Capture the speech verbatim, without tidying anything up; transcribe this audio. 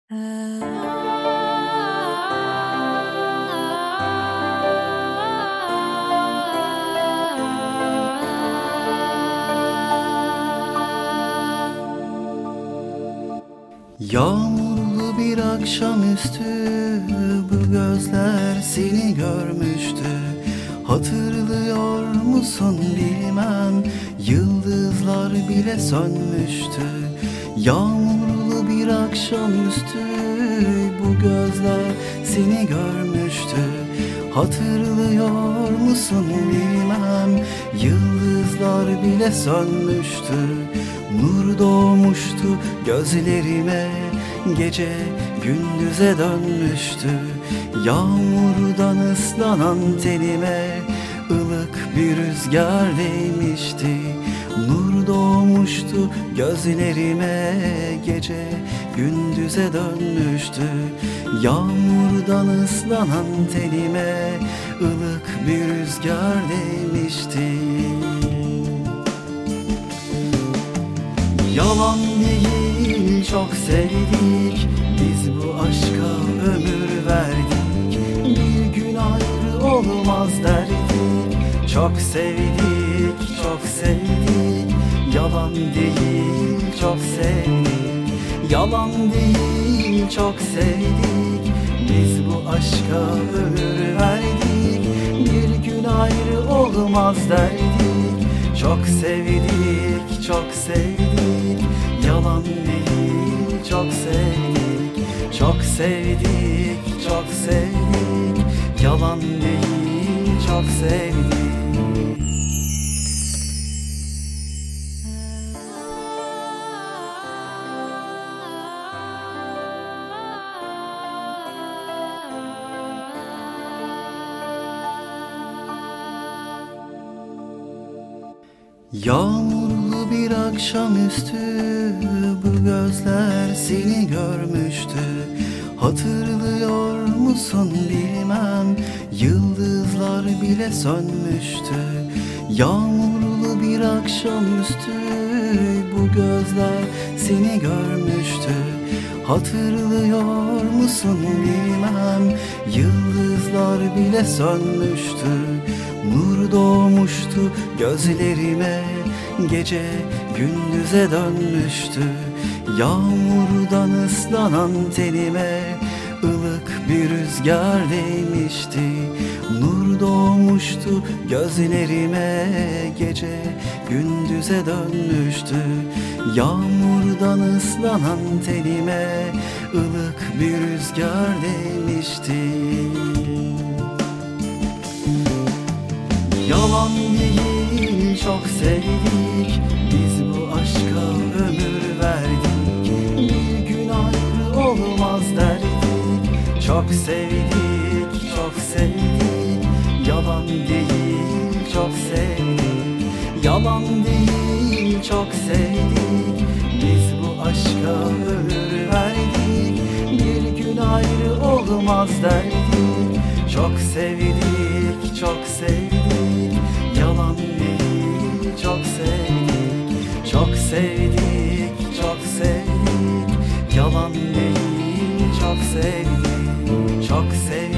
Yağmurlu bir akşamüstü bu gözler seni görmüştü. Hatırlıyor musun bilmem, yıldızlar bile sönmüştü. Yağmurlu bir akşamüstü bu gözler seni görmüştü. Hatırlıyor musun bilmem, yıldızlar bile sönmüştü. Nur doğmuştu gözlerime, gece gündüze dönmüştü. Yağmurdan ıslanan tenime ılık bir rüzgar değmişti. Nur doğmuştu gözlerime, gece gündüze dönmüştü. Yağmurdan ıslanan tenime ılık bir rüzgar değmişti. Yalan değil, çok sevdik, biz bu aşka ömür verdik. Bir gün ayrı olmaz derdik, çok sevdik, çok sevdik. Yalan değil, çok sevdik, yalan değil, çok sevdik. Biz bu aşka ömür verdik, bir gün ayrı olmaz derdik. Çok sevdik, çok sevdik. Yalan değil, çok sevdik, çok sevdik, çok sevdik. Yalan değil, çok sevdik. Yağmurlu bir akşamüstü bu gözler seni görmüştü. Hatırlıyor musun bilmem, yıldızlar bile sönmüştü. Yağmurlu bir akşamüstü bu gözler seni görmüştü. Hatırlıyor musun bilmem, yıldızlar bile sönmüştü. Nur doğmuştu gözlerime, gece gündüze dönmüştü. Yağmurdan ıslanan tenime ılık bir rüzgar değmişti. Nur doğmuştu gözlerime, gece gündüze dönmüştü. Yağmurdan ıslanan tenime ılık bir rüzgar değmişti. Yalan değil, çok sevdik, biz bu aşka ömür verdik. Bir gün ayrı olmaz derdik, çok sevdik, çok sevdik. Yalan değil, çok sevdik, yalan değil, çok sevdik. Biz bu aşka ömür verdik, bir gün ayrı olmaz derdik. Çok sevdik, çok sevdik. Yalan değil, çok sevdik, çok sevdik, çok sevdik. Yalan değil, çok sevdik, çok sevdik.